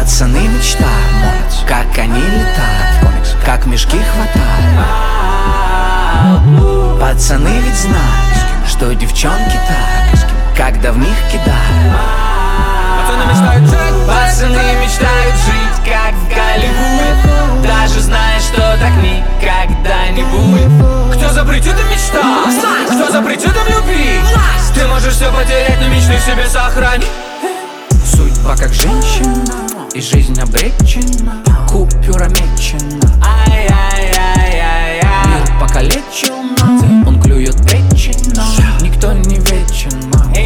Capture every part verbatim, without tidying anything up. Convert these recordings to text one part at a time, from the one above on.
Пацаны мечтают, как они летают, как мешки хватают. Пацаны ведь знают, что девчонки так, когда в них кидают. Пацаны мечтают жить, Пацаны мечтают жить, как в Голливуде, даже зная, что так никогда не будет. кто запретит им мечтать? Кто запретит им любить? Ты можешь все потерять, но мечты в себе сохрани. Судьба как женщина, и жизнь обречена, купюра мечена. Ай-яй-яй-яй-яй. Мир покалечил нас, он клюет печень, но никто не вечен.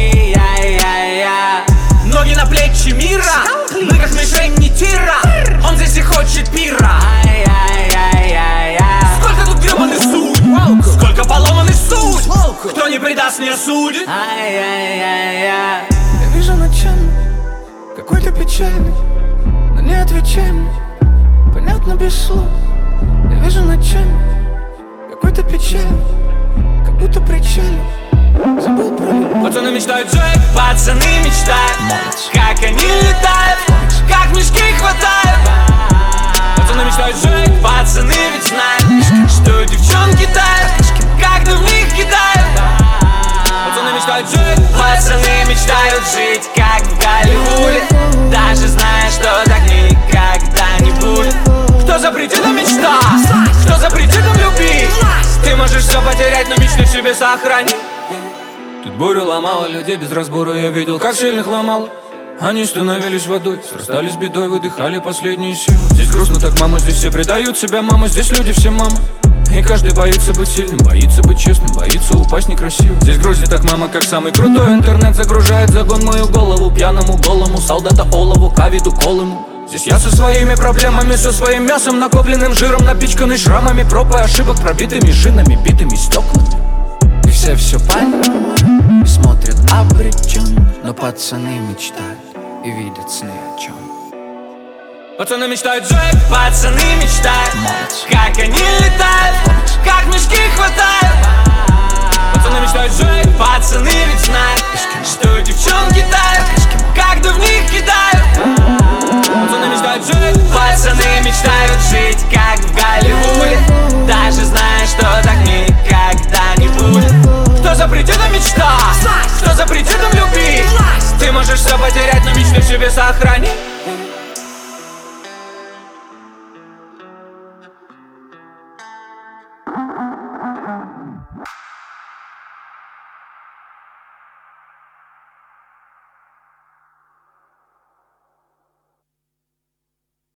Ай-яй-яй-яй. Ноги на плечи мира, мы как мишень не тира. Он здесь и хочет пира. Ай-яй-яй-яй-яй. Сколько тут гребаных судеб, сколько поломанных судеб. Кто не предаст, не осудит. Ай-яй-яй-яй. Я вижу ночами какой-то печальный, но не отвечай мне, понятно без слов. Я вижу ночами какой-то печальный, как будто причалил, забыл про любовь. Пацаны мечтают жить, Пацаны мечтают, как они летают, как мешки хватают. пацаны мечтают жить. Пацаны ведь знают, что девчонки тают, когда в них кидают. Пацаны мечтают жить, Пацаны мечтают жить, как в Голливуде, даже зная, что так никогда не будет. кто запретит им мечтать? Кто запретит им любить? Ты можешь все потерять, но мечты в себе сохрани. Тут бурю ломала людей без разбора, я видел, как сильных ломало. Они становились водой, срастались бедой, выдыхали последние силы. Здесь грустно так, мама, здесь все предают себя, мама, здесь люди все мама. И каждый боится быть сильным, боится быть честным, боится упасть некрасиво. Здесь грустит так, мама, как самый крутой интернет загружает загон мою голову, пьяному голому солдата олову, кавиду колому. Здесь я со своими проблемами, со своим мясом, накопленным жиром, напичканный шрамами, проб и ошибок, пробитыми шинами, битыми стеклами. И все все по-иному смотрят обреченно, но пацаны мечтают и видят сны о чем. Пацаны мечтают жить, Пацаны мечтают, как они летают, как мешки хватают. пацаны мечтают жить. Пацаны ведь знают, что девчонки тают, когда в них кидают. Пацаны мечтают жить, Пацаны мечтают жить, как в Голливуде, даже зная, что так никогда не будет. кто запретит им мечтать? Кто запретит им любить? Ты можешь все потерять, но мечты в себе сохрани.